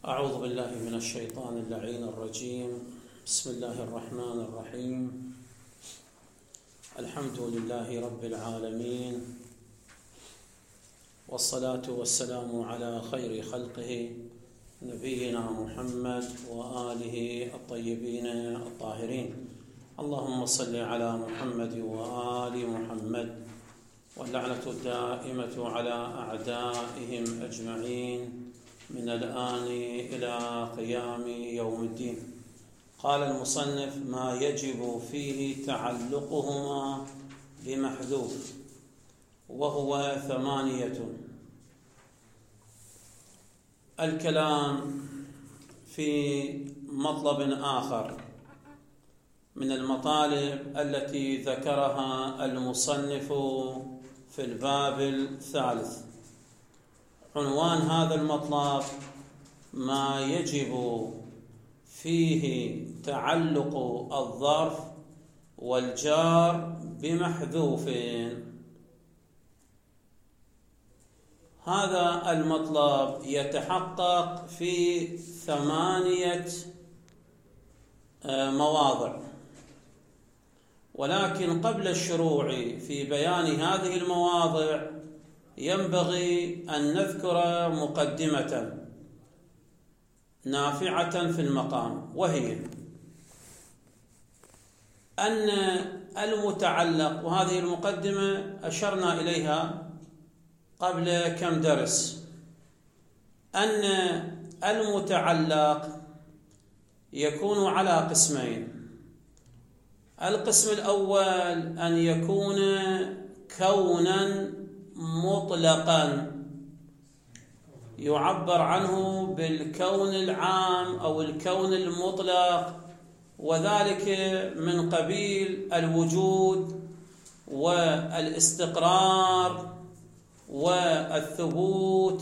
أعوذ بالله من الشيطان اللعين الرجيم. بسم الله الرحمن الرحيم. الحمد لله رب العالمين، والصلاة والسلام على خير خلقه نبينا محمد وآله الطيبين الطاهرين. اللهم صل على محمد وآل محمد، واللعنة الدائمة على أعدائهم أجمعين من الآن إلى قيام يوم الدين. قال المصنف: ما يجب فيه تعلقهما بمحذوف، وهو 8. الكلام في مطلب آخر من المطالب التي ذكرها المصنف في الباب الثالث. عنوان هذا المطلب: ما يجب فيه تعلق الظرف والجار بمحذوف. هذا المطلب يتحقق في 8 مواضع، ولكن قبل الشروع في بيان هذه المواضع ينبغي أن نذكر مقدمة نافعة في المقام، وهي أن المتعلق، وهذه المقدمة أشرنا إليها قبل كم درس، أن المتعلق يكون على قسمين. القسم الأول أن يكون كونا مطلقا، يعبر عنه بالكون العام أو الكون المطلق، وذلك من قبيل الوجود والاستقرار والثبوت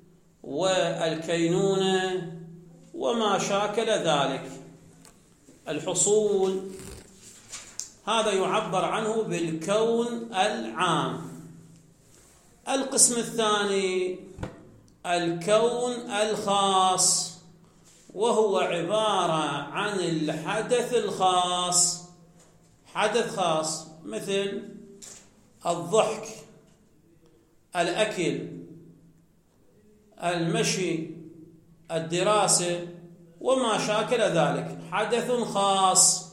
والكينونة وما شاكل ذلك، الحصول. هذا يعبر عنه بالكون العام. القسم الثاني الكون الخاص، وهو عبارة عن الحدث الخاص، حدث خاص مثل الضحك، الأكل، المشي، الدراسة وما شاكل ذلك، حدث خاص.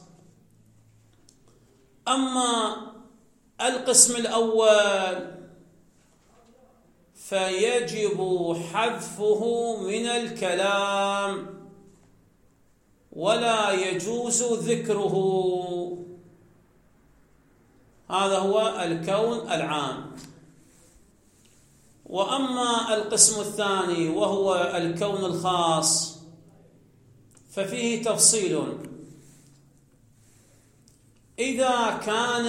أما القسم الأول فيجب حذفه من الكلام ولا يجوز ذكره. هذا هو الكون العام. وأما القسم الثاني وهو الكون الخاص ففيه تفصيل. إذا كان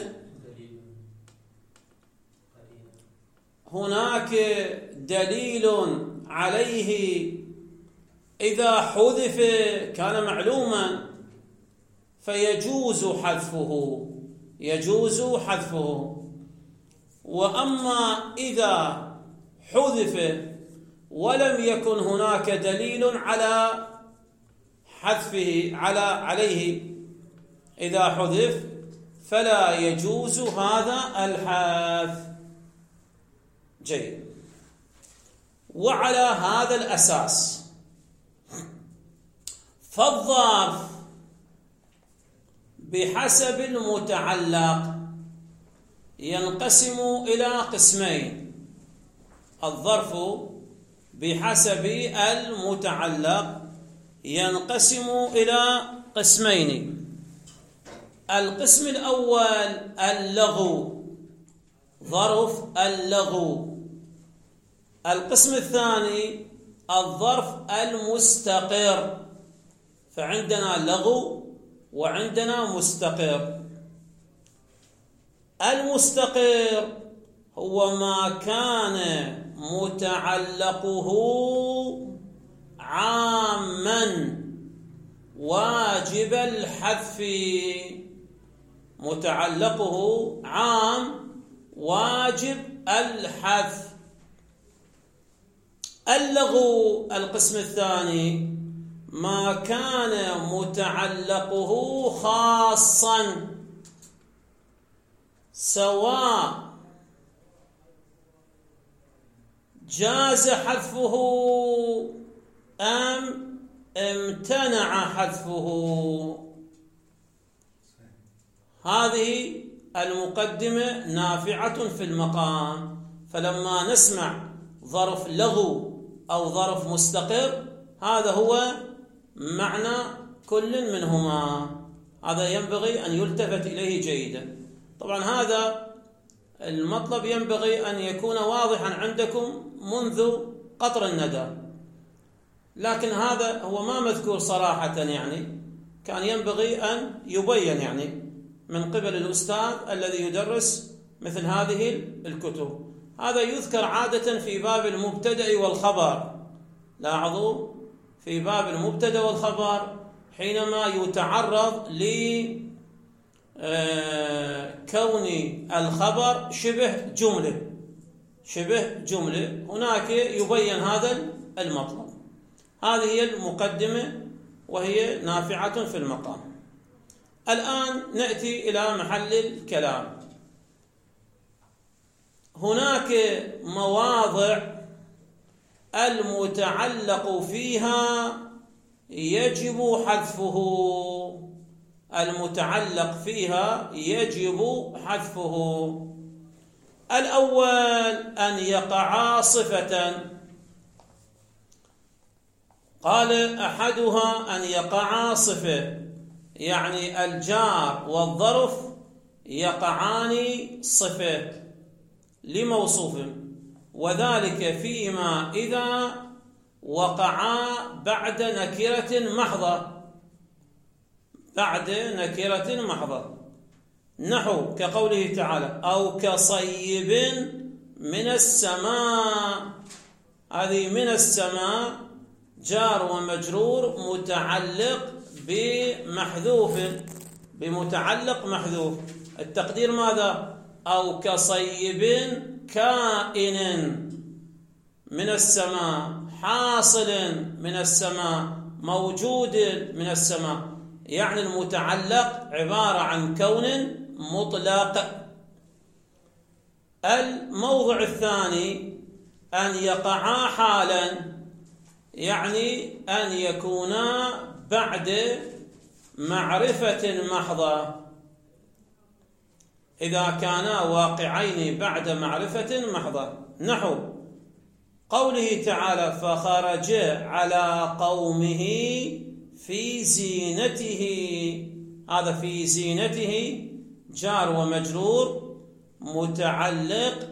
هناك دليل عليه، إذا حذف كان معلوما فيجوز حذفه، يجوز حذفه. وأما إذا حذف ولم يكن هناك دليل على حذفه عليه، إذا حذف فلا يجوز هذا الحذف. جيد. وعلى هذا الأساس فالظرف بحسب المتعلق ينقسم إلى قسمين. الظرف بحسب المتعلق ينقسم إلى قسمين. القسم الأول اللغو، ظرف اللغو. القسم الثاني الظرف المستقر، فعندنا لغو وعندنا مستقر. المستقر هو ما كان متعلقه عاما واجب الحذف، متعلقه عام واجب الحذف. اللغو القسم الثاني ما كان متعلقه خاصا سواء جاز حذفه أم امتنع حذفه. هذه المقدمة نافعة في المقام، فلما نسمع ظرف لغو أو ظرف مستقر هذا هو معنى كل منهما، هذا ينبغي أن يلتفت إليه جيدا. طبعا هذا المطلب ينبغي أن يكون واضحا عندكم منذ قطر الندى، لكن هذا هو ما مذكور صراحة، يعني كان ينبغي أن يبين يعني من قبل الأستاذ الذي يدرس مثل هذه الكتب. هذا يذكر عادة في باب المبتدأ والخبر. لاحظوا في باب المبتدأ والخبر حينما يتعرض لكون الخبر شبه جملة هناك يبين هذا المطلب. هذه هي المقدمة وهي نافعة في المقام. الآن نأتي إلى محل الكلام. هناك مواضع المتعلق فيها يجب حذفه، المتعلق فيها يجب حذفه. الأول أن يقع صفة، قال أحدها أن يقع صفة، يعني الجار والظرف يقعان صفة لموصوف، وذلك فيما إذا وقعا بعد نكرة محضة، نحو كقوله تعالى أو كصيب من السماء. هذه من السماء جار ومجرور متعلق بمتعلق محذوف. التقدير ماذا؟ أو كصيب كائن من السماء، حاصل من السماء، موجود من السماء، يعني المتعلق عبارة عن كون مطلق. الموضع الثاني أن يقعا حالا، يعني أن يكونا بعد معرفة محضة. إذا كانا واقعين بعد معرفة محضة، نحو قوله تعالى فخرج على قومه في زينته. هذا في زينته جار ومجرور متعلق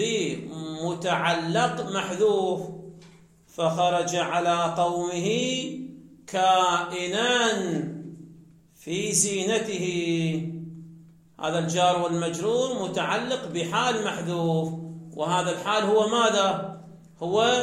بمتعلق محذوف، فخرج على قومه كائنا في زينته. هذا الجار والمجرور متعلق بحال محذوف، وهذا الحال هو ماذا؟ هو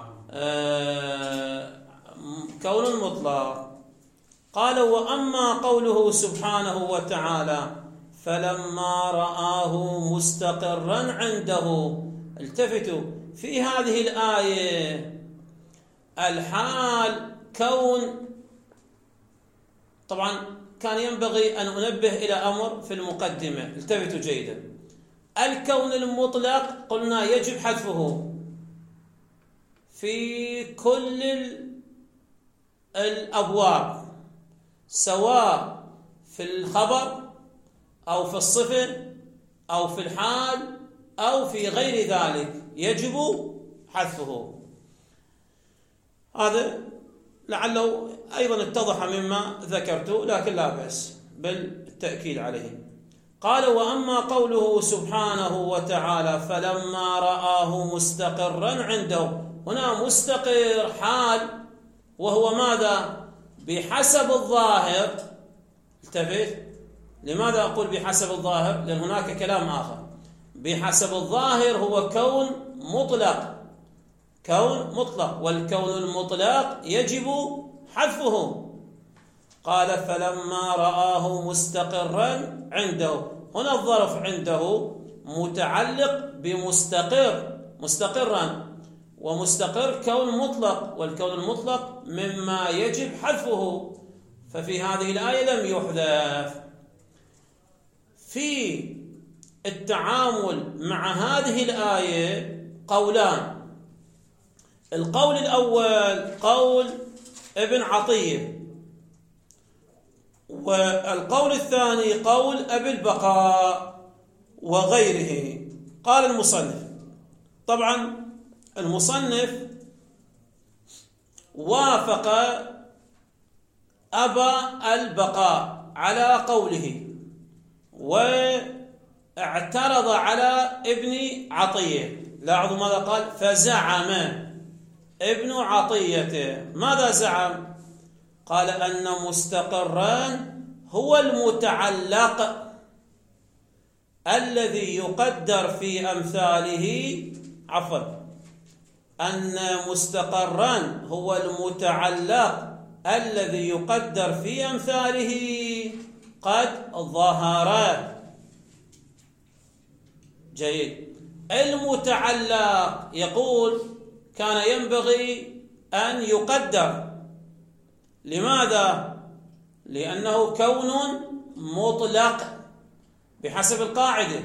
كون مطلق. قال وأما قوله سبحانه وتعالى فلما رآه مستقرا عنده. التفتوا في هذه الآية الحال كون، طبعا كان ينبغي أن أنبه إلى أمر في المقدمة، التفتوا جيدا. الكون المطلق قلنا يجب حذفه في كل الأبواب، سواء في الخبر أو في الصفة أو في الحال أو في غير ذلك يجب حذفه. هذا لعله أيضا اتضح مما ذكرته، لكن لا بأس بالتأكيد عليه. قال وأما قوله سبحانه وتعالى فلما رآه مستقرا عنده، هنا مستقر حال، وهو ماذا؟ بحسب الظاهر. التفت، لماذا أقول بحسب الظاهر؟ لأن هناك كلام آخر. بحسب الظاهر هو كون مطلق، والكون المطلق يجب حذفه. قال فلما رآه مستقرا عنده، هنا الظرف عنده متعلق بمستقرا، ومستقر كون مطلق، والكون المطلق مما يجب حذفه، ففي هذه الآية لم يحذف. في التعامل مع هذه الآية قولان. القول الأول قول ابن عطية، والقول الثاني قول أبي البقاء وغيره. قال المصنف، طبعا المصنف وافق أبا البقاء على قوله واعترض على ابن عطية. لاحظوا ماذا قال؟ فزعم ابن عطية. ماذا زعم؟ قال أن مستقران هو المتعلق الذي يقدر في أمثاله، أن مستقران هو المتعلق الذي يقدر في أمثاله قد ظهر. جيد. المتعلق يقول كان ينبغي أن يقدر. لماذا؟ لأنه كون مطلق بحسب القاعدة،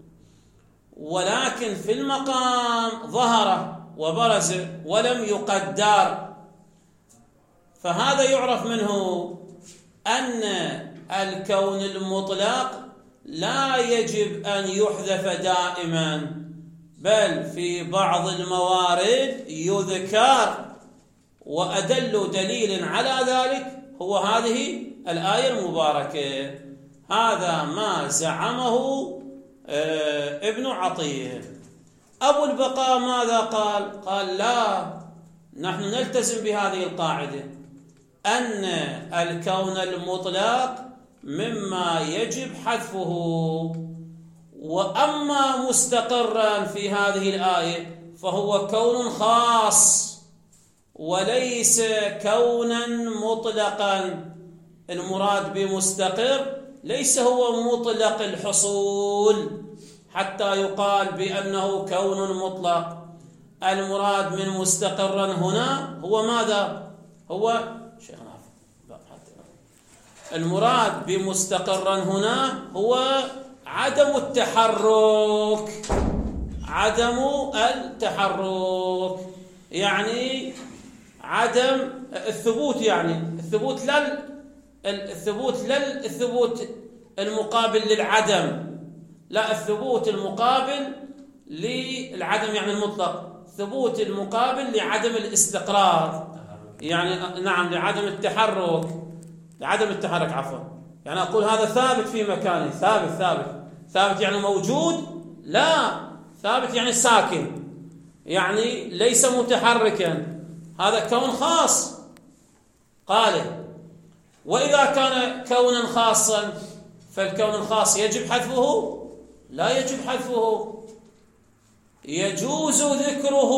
ولكن في المقام ظهر وبرز ولم يقدر، فهذا يعرف منه أن الكون المطلق لا يجب أن يحذف دائما، بل في بعض الموارد يذكر، وأدل دليل على ذلك هو هذه الآية المباركة. هذا ما زعمه ابن عطية. أبو البقاء ماذا قال؟ قال لا، نحن نلتزم بهذه القاعدة أن الكون المطلق مما يجب حذفه، وأما مستقرا في هذه الآية فهو كون خاص وليس كونا مطلقا. المراد بمستقر ليس هو مطلق الحصول حتى يقال بأنه كون مطلق. المراد من مستقرا هنا هو ماذا؟ هو المراد بمستقرا هنا هو عدم التحرك. عدم التحرك يعني عدم الثبوت، يعني الثبوت الثبوت المقابل للعدم، لا، الثبوت المقابل للعدم يعني المطلق، ثبوت المقابل لعدم الاستقرار، يعني نعم لعدم التحرك، عفوا. يعني أقول هذا ثابت في مكانه، ثابت يعني موجود، لا، ثابت يعني ساكن، يعني ليس متحركا، هذا كون خاص. قال وإذا كان كونا خاصا فالكون الخاص يجب حذفه؟ لا يجب حذفه، يجوز ذكره.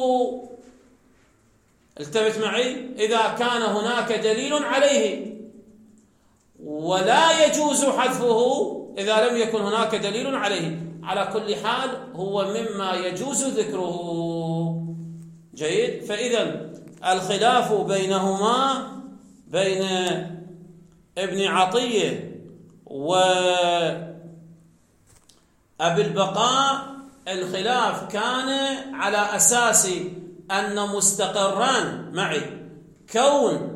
التفت معي، إذا كان هناك دليل عليه، ولا يجوز حذفه إذا لم يكن هناك دليل عليه. على كل حال هو مما يجوز ذكره. جيد. فإذا الخلاف بينهما بين ابن عطية وأبي البقاء، الخلاف كان على أساس أن مستقران معي كون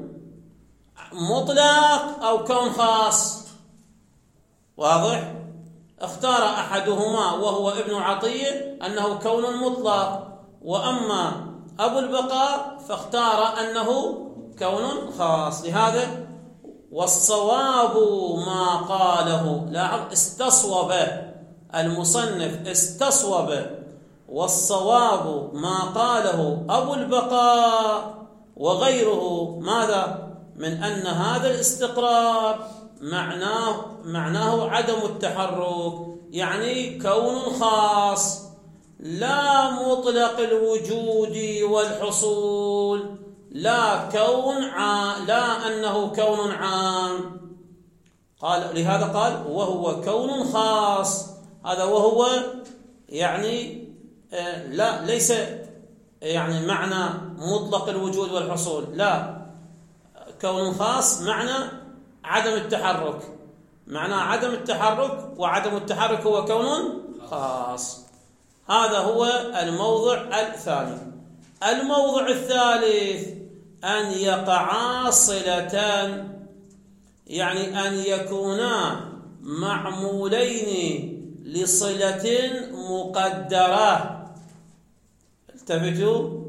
مطلق أو كون خاص. واضح؟ اختار أحدهما وهو ابن عطية أنه كون مطلق، وأما أبو البقاء فاختار أنه كون خاص. لهذا والصواب ما قاله، لاحظ استصوب المصنف، استصوب، والصواب ما قاله أبو البقاء وغيره، ماذا؟ من أن هذا الاستقرار معناه عدم التحرك، يعني كون خاص لا مطلق الوجود والحصول، لا أنه كون عام. قال لهذا قال وهو كون خاص. هذا وهو يعني لا، ليس يعني معنى مطلق الوجود والحصول، لا، كون خاص معنى عدم التحرك، معنى عدم التحرك، وعدم التحرك هو كون خاص. هذا هو الموضع الثاني. الموضع الثالث أن يقعا صلتان، يعني أن يكونا معمولين لصلة مقدرة. التفتوا،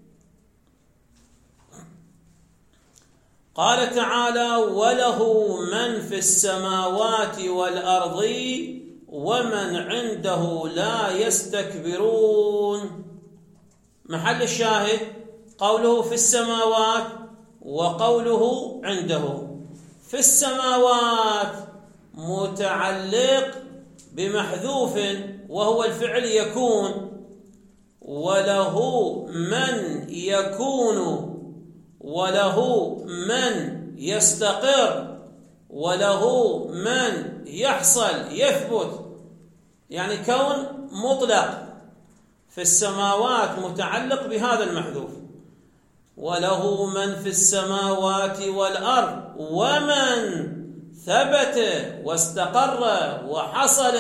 قال تعالى: وله من في السماوات والأرض ومن عنده لا يستكبرون. محل الشاهد قوله في السماوات وقوله عنده. في السماوات متعلق بمحذوف وهو الفعل يكون، وله من يكون، وله من يستقر، وله من يحصل يثبت، يعني كون مطلق. في السماوات متعلق بهذا المحذوف، وله من في السماوات والأرض ومن ثبت واستقر وحصل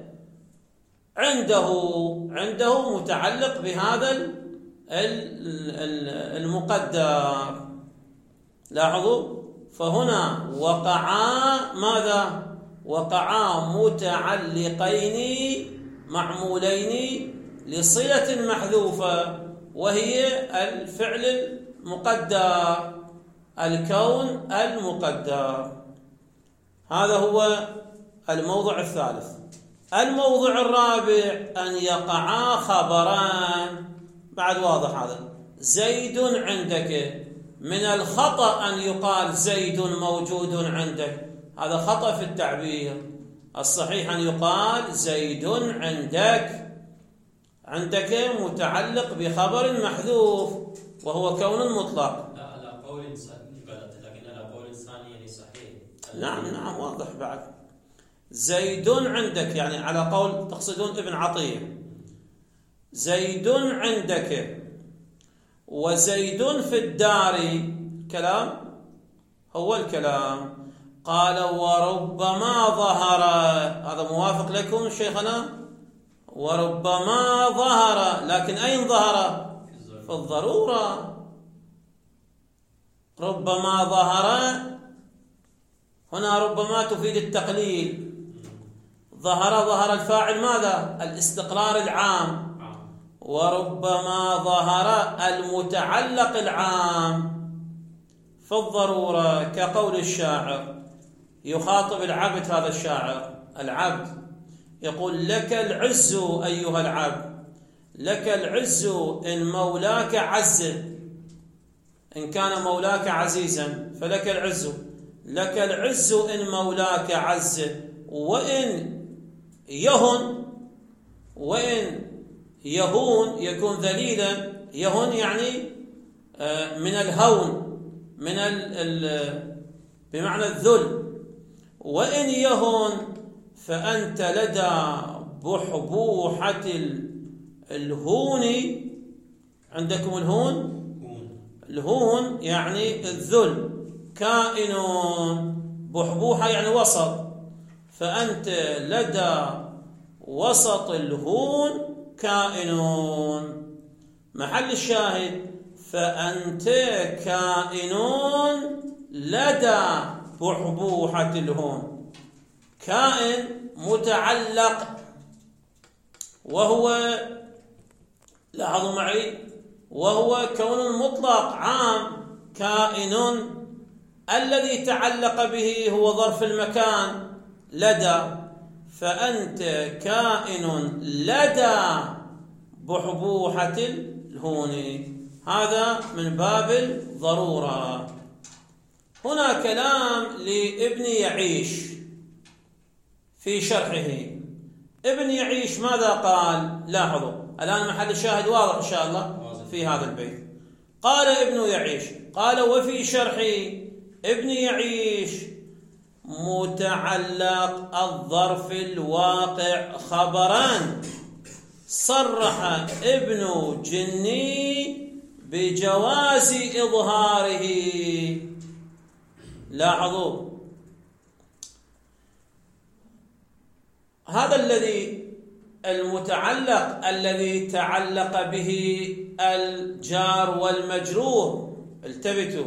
عنده متعلق بهذا المقدر. لاحظوا، فهنا وقعا ماذا؟ وقعا متعلقين معمولين لصلة محذوفة، وهي الفعل المقدر، الكون المقدر. هذا هو الموضع الثالث. الموضع الرابع أن يقعا خبران. بعد واضح هذا. زيد عندك، من الخطأ أن يقال زيد موجود عندك، هذا خطأ في التعبير. الصحيح أن يقال زيد عندك. عندك متعلق بخبر محذوف وهو كون مطلق. لا، على قول لكن على قول ثاني يعني صحيح. نعم واضح. بعد زيد عندك، يعني على قول تقصدون ابن عطية. زيد عندك وزيد في الدار، كلام هو الكلام. قال وربما ظهر، هذا موافق لكم شيخنا؟ وربما ظهر، لكن أين ظهر؟ في الضرورة. ربما ظهر هنا، ربما تفيد التقليل. ظهر الفاعل ماذا؟ الاستقرار العام. وربما ظهر المتعلق العام في الضرورة، كقول الشاعر يخاطب العبد. هذا الشاعر العبد يقول: لك العز أيها العبد، لك العز إن مولاك عز، إن كان مولاك عزيزا فلك العز، لك العز إن مولاك عز، وإن يهون يكون ذليلا. يهون يعني من الهون، من بمعنى الذل. وإن يهون فأنت لدى بحبوحة الهون. عندكم الهون يعني الذل، كائن. بحبوحة يعني وسط، فأنت لدى وسط الهون كائن. محل الشاهد فأنت كائن لدى بحبوحة الهون. كائن متعلق، وهو، لاحظوا معي، وهو كون مطلق عام. كائن الذي تعلق به هو ظرف المكان لدى، فأنت كائن لدى بحبوحة الهون. هذا من باب الضرورة. هنا كلام لابن يعيش في شرحه. ابن يعيش ماذا قال؟ لاحظوا الآن محل الشاهد واضح إن شاء الله في هذا البيت. قال ابن يعيش، قال: وفي شرح ابن يعيش متعلق الظرف الواقع خبران. صرح ابن جني بجواز إظهاره. لاحظوا هذا المتعلق الذي تعلق به الجار والمجرور، التفتوا،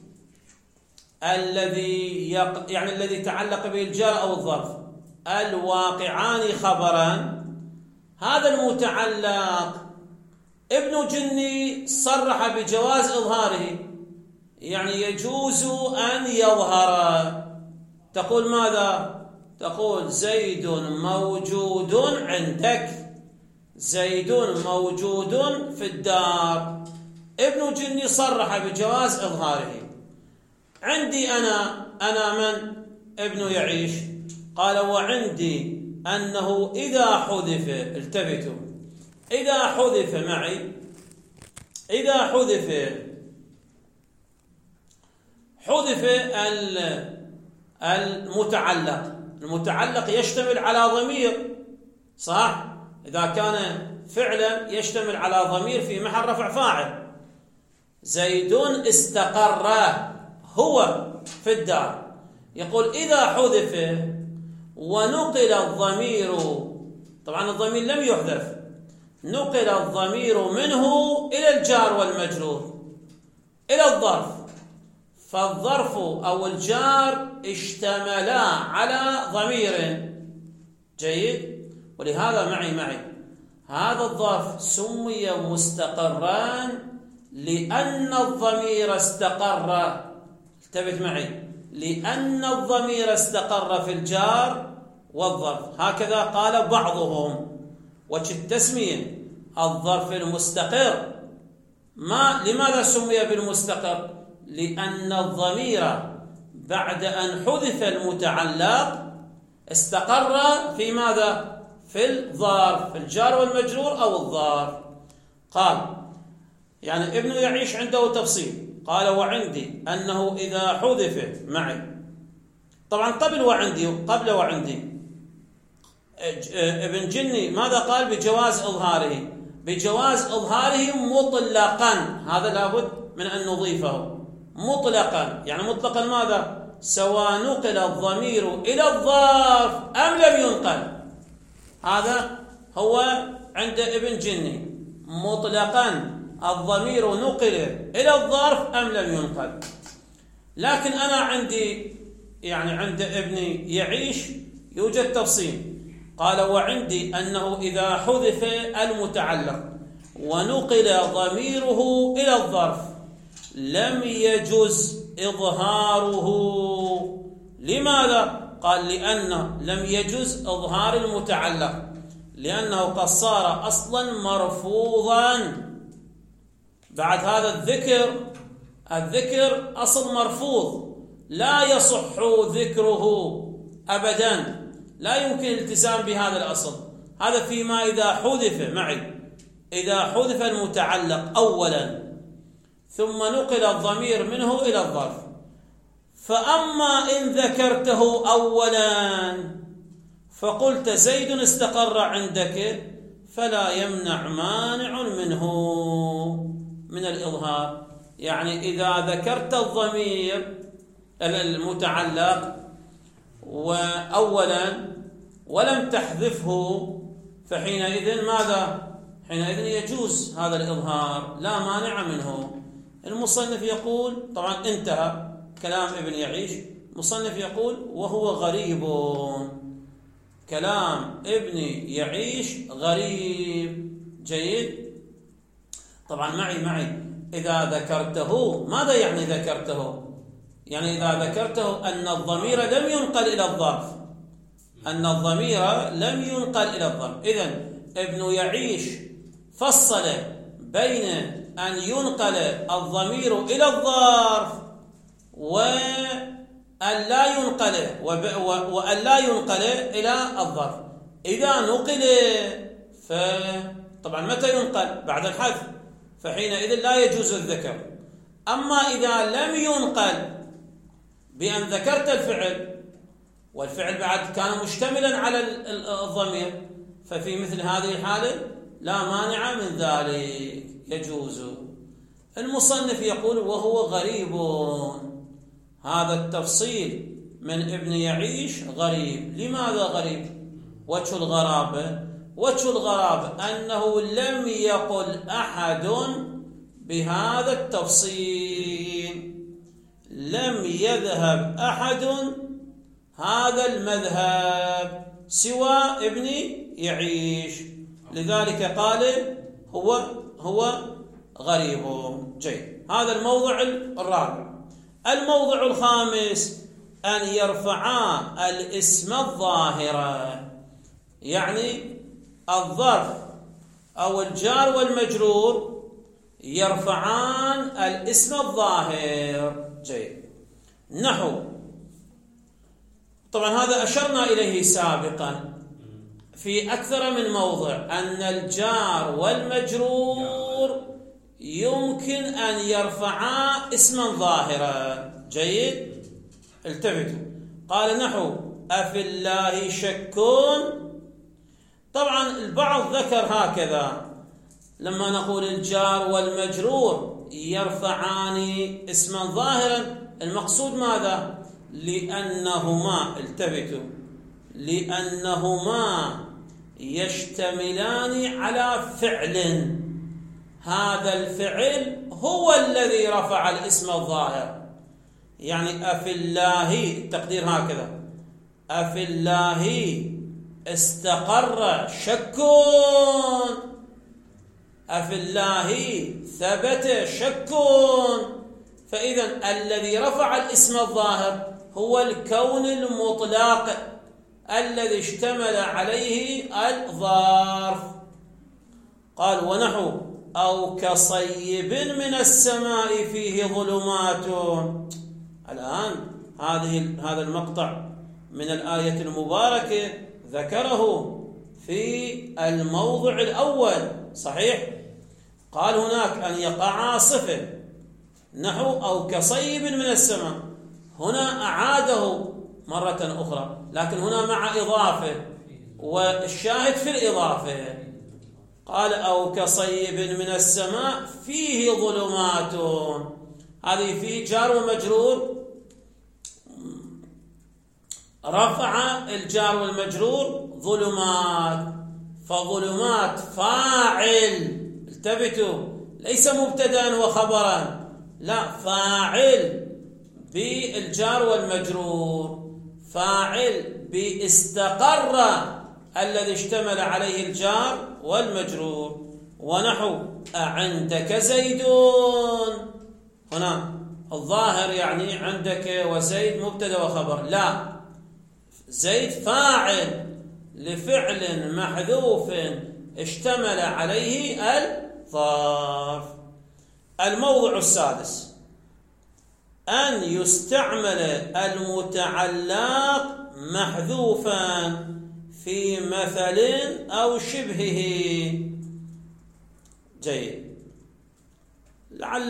الذي تعلق به الجار أو الظرف الواقعان خبرا. هذا المتعلق ابن جني صرح بجواز إظهاره، يعني يجوز أن يظهر. تقول ماذا؟ تقول زيد موجود عندك، زيد موجود في الدار. ابن جني صرح بجواز إظهاره. عندي أنا من ابن يعيش؟ قال وعندي أنه إذا حذف، التفتوا، إذا حذف معي، إذا حذف المتعلق يشتمل على ضمير، صح؟ إذا كان فعلا يشتمل على ضمير في محل رفع فاعل. زيد استقر هو في الدار. يقول إذا حذف ونقل الضمير، طبعا الضمير لم يحذف، نقل الضمير منه إلى الجار والمجرور إلى الظرف، فالظرف أو الجار اشتملا على ضمير. جيد. ولهذا معي هذا الظرف سمي مستقرا لأن الضمير استقر. التفت معي، لأن الضمير استقر في الجار والظرف. هكذا قال بعضهم. وجه التسمية الظرف المستقر، لماذا سمي بالمستقر؟ لأن الضمير بعد أن حذف المتعلق استقر في ماذا؟ في الظرف، في الجار والمجرور أو الظرف. قال يعني ابن يعيش عنده تفصيل. قال وعندي أنه إذا حذف معي، طبعا قبل وعندي ابن جني ماذا قال؟ بجواز إظهاره، بجواز إظهاره مطلقا. هذا لابد من أن نضيفه مطلقا. يعني مطلقا ماذا؟ سواء نقل الضمير إلى الظرف أم لم ينقل. هذا هو عند ابن جني مطلقا، الضمير نقل إلى الظرف أم لم ينقل. لكن أنا عندي عند ابن يعيش يوجد تفصيل. قال وعندي أنه إذا حذف المتعلق ونقل ضميره إلى الظرف لم يجز إظهاره. لماذا؟ قال لأنه لم يجز إظهار المتعلق، لأنه قد صار أصلا مرفوضا. بعد هذا الذكر أصل مرفوض، لا يصح ذكره أبدا، لا يمكن الالتزام بهذا الأصل. هذا فيما إذا حذف معي، إذا حذف المتعلق أولا ثم نقل الضمير منه إلى الظرف. فأما إن ذكرته أولا فقلت زيد استقر عندك فلا يمنع مانع منه من الإظهار. يعني إذا ذكرت الضمير المتعلق وأولا ولم تحذفه فحينئذ ماذا؟ حينئذ يجوز هذا الإظهار، لا مانع منه. المصنف يقول، طبعا انتهى كلام ابن يعيش. المصنف يقول وهو غريب. كلام ابن يعيش غريب. جيد. طبعا معي إذا ذكرته، ماذا يعني ذكرته؟ يعني إذا ذكرته أن الضمير لم ينقل إلى الظرف، أن الضمير لم ينقل إلى الظرف. إذن ابن يعيش فصل بين أن ينقل الضمير إلى الظرف وأن لا ينقل إلى الظرف. إذا نقل فطبعا متى ينقل؟ بعد الحذف، فحينئذ لا يجوز الذكر. أما إذا لم ينقل بأن ذكرت الفعل والفعل بعد كان مشتملا على الضمير، ففي مثل هذه الحالة لا مانع من ذلك، يجوز. المصنف يقول وهو غريب، هذا التفصيل من ابن يعيش غريب. لماذا غريب؟ وجه الغرابة، وجه الغرابة أنه لم يقل أحد بهذا التفصيل، لم يذهب أحد هذا المذهب سوى ابن يعيش، لذلك قال هو غريب. جيد، هذا الموضع الرابع. الموضع الخامس أن يرفعا الاسم الظاهر، يعني الظرف أو الجار والمجرور يرفعان الاسم الظاهر. جيد. نحو، طبعا هذا أشرنا إليه سابقا في أكثر من موضع، أن الجار والمجرور يمكن أن يرفعا اسما ظاهرا. جيد، التفتوا. قال نحو أفي الله شك. طبعا البعض ذكر هكذا، لما نقول الجار والمجرور يرفعان اسما ظاهرا، المقصود ماذا؟ لأنهما، التفتوا، لأنهما يشتملان على فعل، هذا الفعل هو الذي رفع الاسم الظاهر. يعني أفي الله، التقدير هكذا، أفي الله استقر شك، أفي الله ثبت شك. فإذا الذي رفع الاسم الظاهر هو الكون المطلق الذي اشتمل عليه الظرف. قال ونحو أو كصيب من السماء فيه ظلمات. الآن هذا المقطع من الآية المباركة ذكره في الموضع الأول، صحيح؟ قال هناك أن يقع صفة، نحو أو كصيب من السماء، هنا أعاده مرة أخرى، لكن هنا مع إضافة، والشاهد في الإضافة. قال أو كصيب من السماء فيه ظلمات، هذه فيه جار ومجرور، رفع الجار والمجرور ظلمات، فظلمات فاعل، التفتوا، ليس مبتدا وخبرا، لا، فاعل بالجار والمجرور، فاعل باستقر الذي اشتمل عليه الجار والمجرور. ونحو أعندك زيد، هنا الظاهر يعني عندك وزيد مبتدا وخبر، لا، زيد فاعل لفعل محذوف اشتمل عليه الظرف. الموضع السادس أن يستعمل المتعلق محذوفا في مثل أو شبهه. جيد. لعل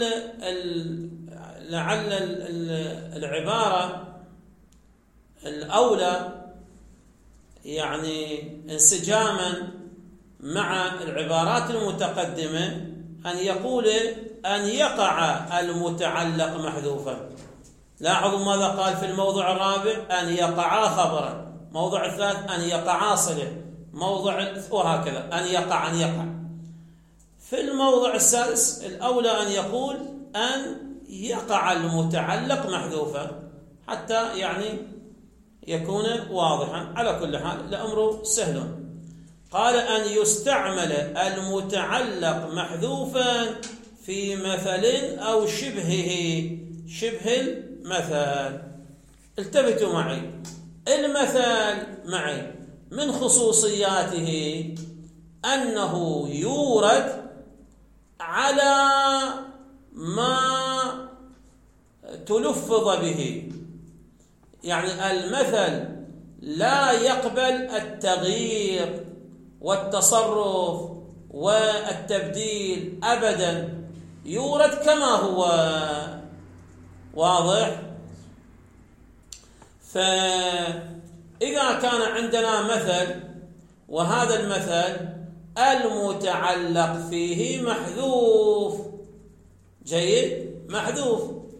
العبارة الأولى يعني انسجاما مع العبارات المتقدمة أن يقول أن يقع المتعلق محذوفا. لاحظوا ماذا قال في الموضع الرابع؟ أن يقع خبرا، موضع الثالث أن يقع صلة، موضع وهكذا، أن يقع. في الموضع السادس الأولى أن يقول أن يقع المتعلق محذوفا، حتى يعني يكون واضحا. على كل حال الأمر سهل. قال أن يستعمل المتعلق محذوفا في مثل أو شبهه، شبه المثل. التفتوا معي، المثل معي من خصوصياته أنه يورد على ما تلفظ به، يعني المثل لا يقبل التغيير والتصرف والتبديل أبدا، يورد كما هو، واضح؟ فإذا كان عندنا مثل، وهذا المثل المتعلق فيه محذوف. جيد، محذوف،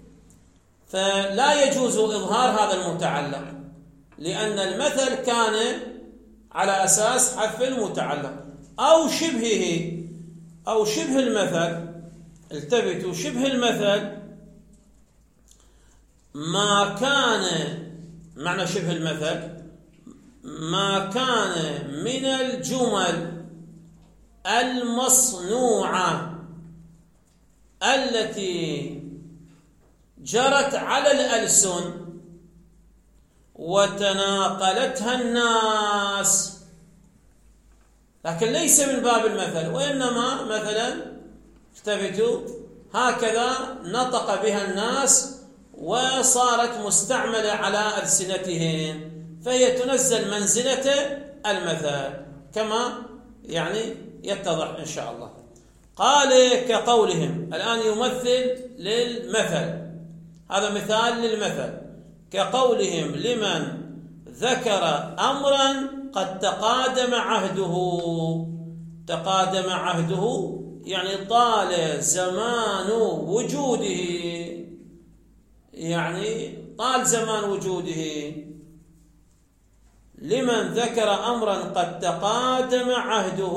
فلا يجوز إظهار هذا المتعلق، لأن المثل كان على أساس حذف المتعلق أو شبهه أو شبه المثل. التفتوا، شبه المثل ما كان، معنى شبه المثل ما كان من الجمل المصنوعة التي جرت على الألسن وتناقلتها الناس، لكن ليس من باب المثل، وإنما مثلا التفتوا هكذا نطق بها الناس وصارت مستعملة على ألسنتهم، فهي تنزل منزلة المثل كما يعني يتضح إن شاء الله. قال كقولهم، الآن يمثل للمثل، هذا مثال للمثل. كقولهم لمن ذكر أمرا قد تقادم عهده. تقادم عهده يعني طال زمان وجوده، يعني طال زمان وجوده. لمن ذكر أمرا قد تقادم عهده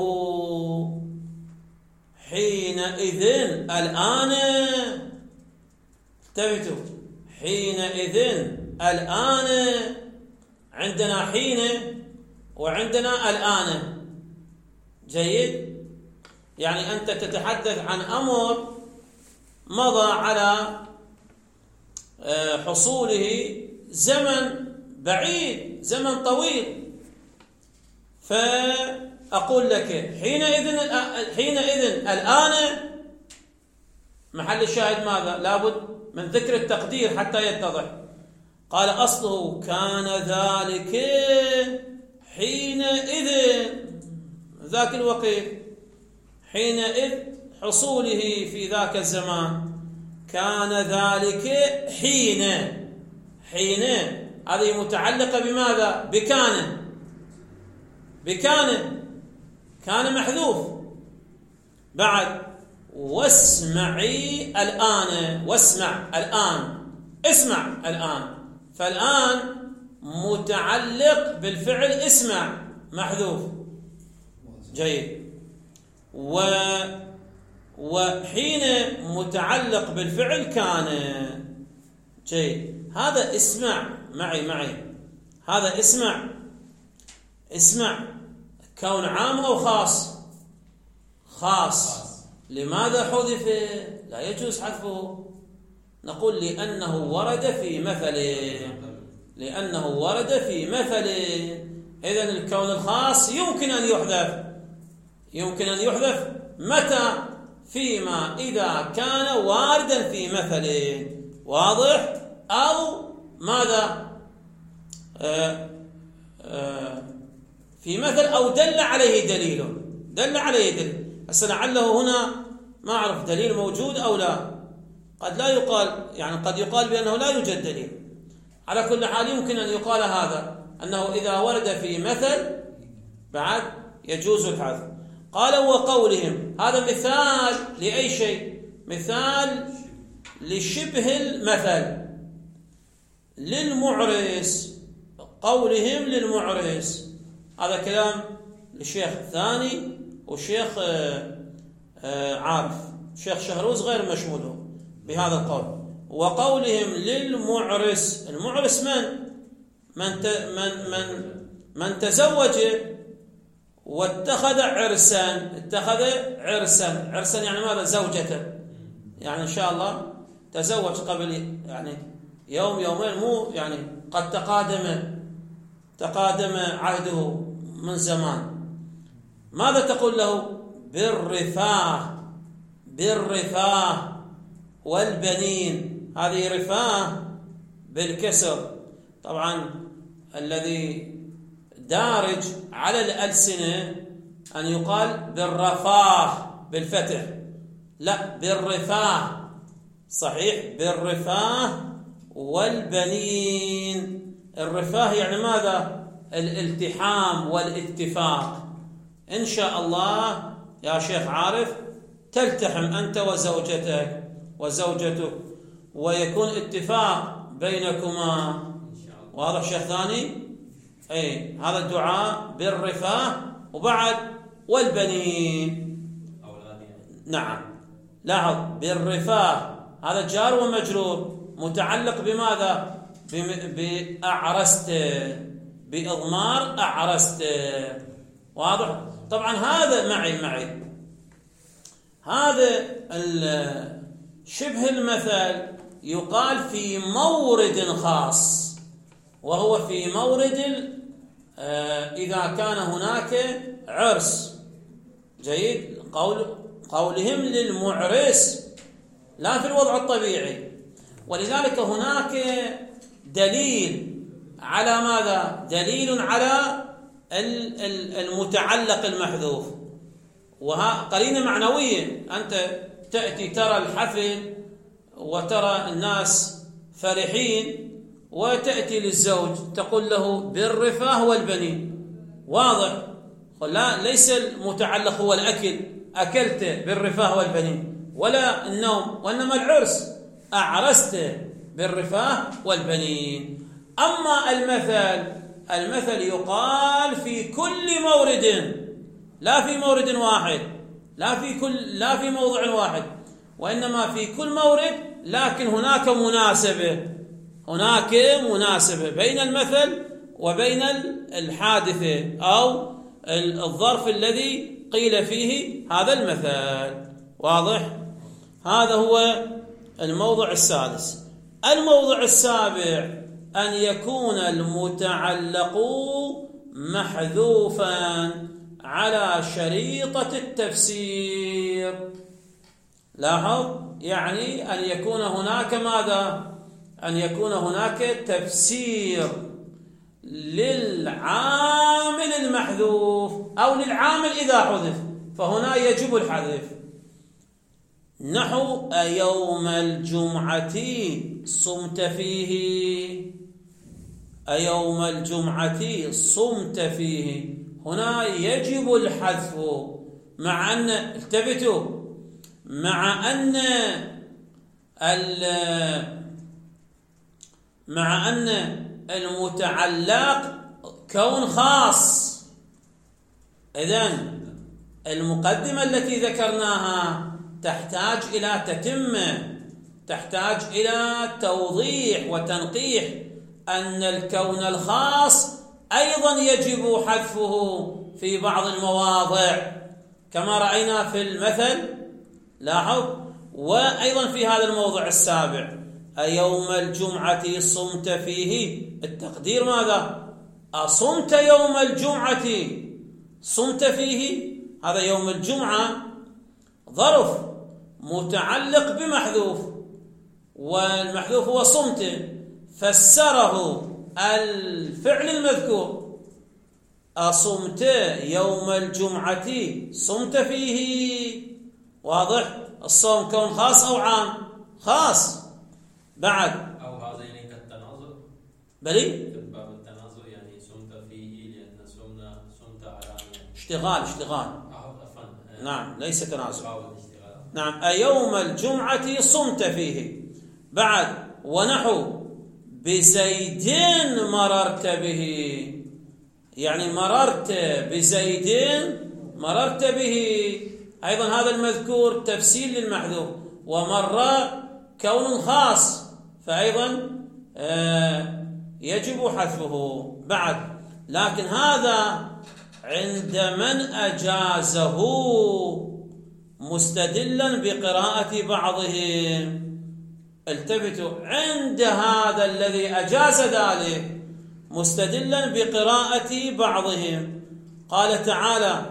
حينئذ الآن. انتبهوا، حينئذ الآن، عندنا حين وعندنا الآن. جيد، يعني أنت تتحدث عن أمر مضى على حصوله زمن بعيد، زمن طويل، فأقول لك حينئذ الآن، محل الشاهد ماذا؟ لابد من ذكر التقدير حتى يتضح. قال أصله كان ذلك حينئذ، ذاك الوقت، حينئذ حصوله في ذاك الزمان، كان ذلك حين. حين هذه متعلقة بماذا؟ بكان. بكان، كان محذوف. بعد واسمعي الآن، واسمع الآن، اسمع الآن، فالآن متعلق بالفعل اسمع محذوف. جيد، وحين متعلق بالفعل كان. جيد، هذا اسمع معي، هذا اسمع كون عام أو خاص؟ خاص. لماذا حذف؟ لا يجوز حذفه. نقول لأنه ورد في مثله، لأنه ورد في مثله. إذن الكون الخاص يمكن أن يحذف. يمكن أن يحذف متى؟ فيما إذا كان واردا في مثله، واضح؟ أو ماذا؟ في مثل أو دل عليه دليل. دل عليه دليل. هسه لعله هنا ما أعرف دليل موجود أو لا، قد لا يقال، يعني قد يقال بأنه لا يوجد دليل. على كل حال يمكن أن يقال هذا، أنه إذا ورد في مثل بعد يجوز الحذف. قال وقولهم، هذا مثال لأي شيء؟ مثال لشبه المثل، للمعرس. قولهم للمعرس، هذا كلام للشيخ الثاني والشيخ عارف. الشيخ شهروز غير مشمول بهذا القول. وقولهم للمعرس، المعرس من تزوج واتخذ عرسا. اتخذ عرسا، عرسا يعني ماذا؟ زوجته، يعني إن شاء الله تزوج قبل يعني يوم يومين، مو يعني قد تقادم عهده من زمان. ماذا تقول له؟ بالرفاه والبنين. هذه رفاه بالكسر، طبعا الذي دارج على الألسنة أن يقال بالرفاه بالفتح، لا بالرفاه. صحيح، بالرفاه والبنين. الرفاه يعني ماذا؟ الالتحام والاتفاق، إن شاء الله يا شيخ عارف تلتحم أنت وزوجتك ويكون اتفاق بينكما. إن شاء الله. واضح شيخ ثاني؟ أي هذا الدعاء بالرفاه. وبعد والبنين أولادي. نعم لاحظ بالرفاه هذا جار ومجرور متعلق بماذا؟ بأعرست، بإضمار أعرست. واضح؟ طبعا هذا معي هذا شبه المثل يقال في مورد خاص، وهو في مورد إذا كان هناك عرس. جيد؟ قولهم للمعرس لا في الوضع الطبيعي. ولذلك هناك دليل على ماذا؟ دليل على المتعلق المحذوف، قرينة معنوية. أنت تأتي ترى الحفل وترى الناس فرحين، وتأتي للزوج تقول له بالرفاه والبنين. واضح؟ لا، ليس المتعلق هو الأكل، أكلت بالرفاه والبنين، ولا النوم، وإنما العرس، أعرست بالرفاه والبنين. أما المثل يقال في كل مورد، لا في مورد واحد، لا في موضع واحد، وإنما في كل مورد، لكن هناك مناسبة بين المثل وبين الحادثة أو الظرف الذي قيل فيه هذا المثل. واضح؟ هذا هو الموضع السادس. الموضع السابع أن يكون المتعلق محذوفا على شريطة التفسير. لاحظ، يعني أن يكون هناك ماذا؟ أن يكون هناك تفسير للعامل المحذوف أو للعامل إذا حذف، فهنا يجب الحذف. نحو أيوم الجمعة صمت فيه، أيوم الجمعة صمت فيه، هنا يجب الحذف، مع أن التفتوا، مع أن المتعلق كون خاص. إذن المقدمة التي ذكرناها تحتاج إلى تتمة، تحتاج إلى توضيح وتنقيح أن الكون الخاص أيضا يجب حذفه في بعض المواضع كما رأينا في المثل. لاحظ، وأيضا في هذا الموضع السابع أيوم الجمعة صمت فيه، التقدير ماذا؟ أصمت يوم الجمعة صمت فيه، هذا يوم الجمعة ظرف متعلق بمحذوف، والمحذوف هو صمت، فسره الفعل المذكور أصمت يوم الجمعة صمت فيه. واضح؟ الصوم كون خاص أو عام؟ خاص. بعد أو هذا يعني كالتناظر، بلي باب التناظر، يعني صمت فيه لأن صمت على يعني اشتغال. نعم، ليس تنازل. نعم، أيوم الجمعة صمت فيه. بعد ونحو بزيد مررت به، يعني مررت بزيد مررت به، أيضا هذا المذكور تفسير للمحذوف، ومر كون خاص فأيضا يجب حذفه. بعد لكن هذا عند من أجازه مستدلا بقراءة بعضهم. التفتوا، عند هذا الذي أجاز ذلك مستدلا بقراءة بعضهم. قال تعالى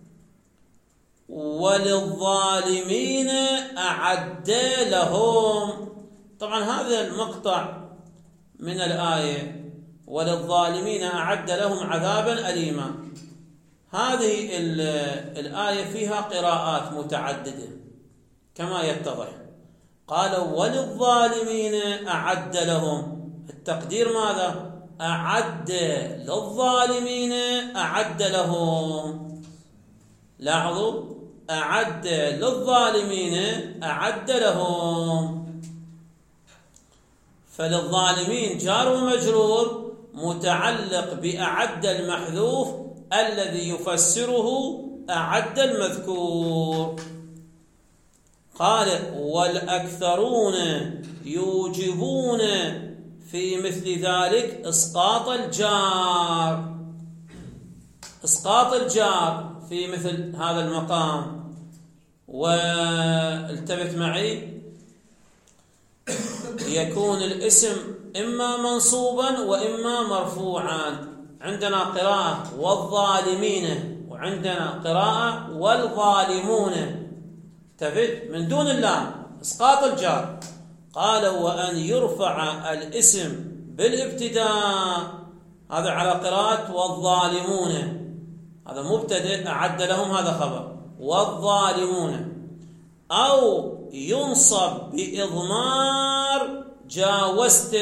وللظالمين أعد لهم. طبعا هذا المقطع من الآية وللظالمين أعد لهم عذابا أليما، هذه الآية فيها قراءات متعددة كما يتضح. قال وللظالمين أعد لهم، التقدير ماذا؟ أعد للظالمين أعد لهم. لاحظوا أعد للظالمين أعد لهم، فللظالمين جار ومجرور متعلق بأعد المحذوف الذي يفسره أعد المذكور. قال والأكثرون يوجبون في مثل ذلك إسقاط الجار، إسقاط الجار في مثل هذا المقام. والتفت معي، يكون الاسم إما منصوبا وإما مرفوعا. عندنا قراءة والظالمين، وعندنا قراءة والظالمون، تفت من دون اللام، إسقاط الجار. قال وأن يرفع الاسم بالابتداء، هذا على قراءة والظالمون، هذا مبتدأ أعد لهم، هذا خبر والظالمون، أو ينصب بإضمار جاوزت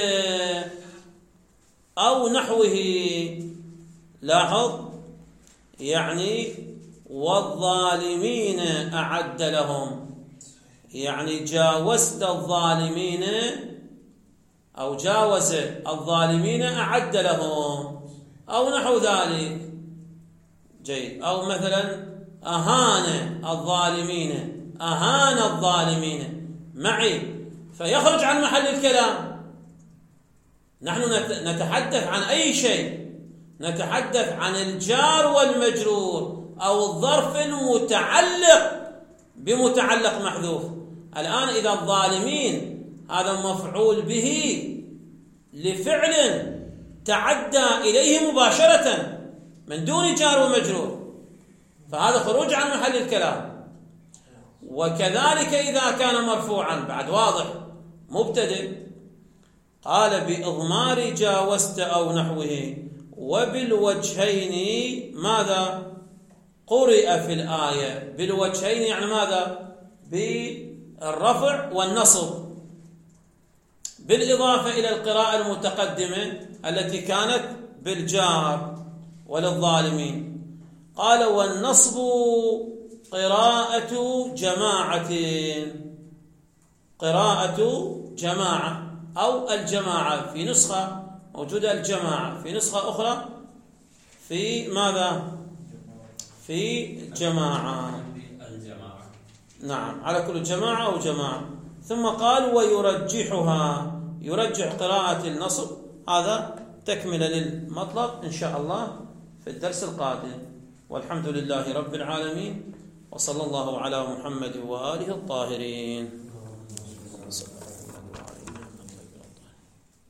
أو نحوه. لاحظ يعني والظالمين أعد لهم، يعني جاوزت الظالمين أو جاوز الظالمين أعد لهم أو نحو ذلك. جيد. أو مثلا أهان الظالمين، أهان الظالمين معي، فيخرج عن محل الكلام. نحن نتحدث عن أي شيء، نتحدث عن الجار والمجرور أو الظرف المتعلق بمتعلق محذوف. الآن إذا الظالمين هذا مفعول به لفعل تعدى إليه مباشرة من دون جار ومجرور، فهذا خروج عن محل الكلام. وكذلك إذا كان مرفوعا بعد واضح مبتدئ، قال بإضمار جاوزت أو نحوه. وبالوجهين ماذا قرئ في الآية؟ بالوجهين يعني ماذا؟ بالرفع والنصب، بالإضافة إلى القراءة المتقدمة التي كانت بالجار وللظالمين. قال والنصب قراءة جماعة، قراءة جماعة أو الجماعة، في نسخة موجودة الجماعة، في نسخة أخرى في ماذا؟ في جماعة. نعم، على كل جماعة أو جماعة. ثم قال ويرجحها، يرجح قراءة النصب. هذا تكملة للمطلب إن شاء الله في الدرس القادم. والحمد لله رب العالمين، وصلى الله على محمد وآله الطاهرين.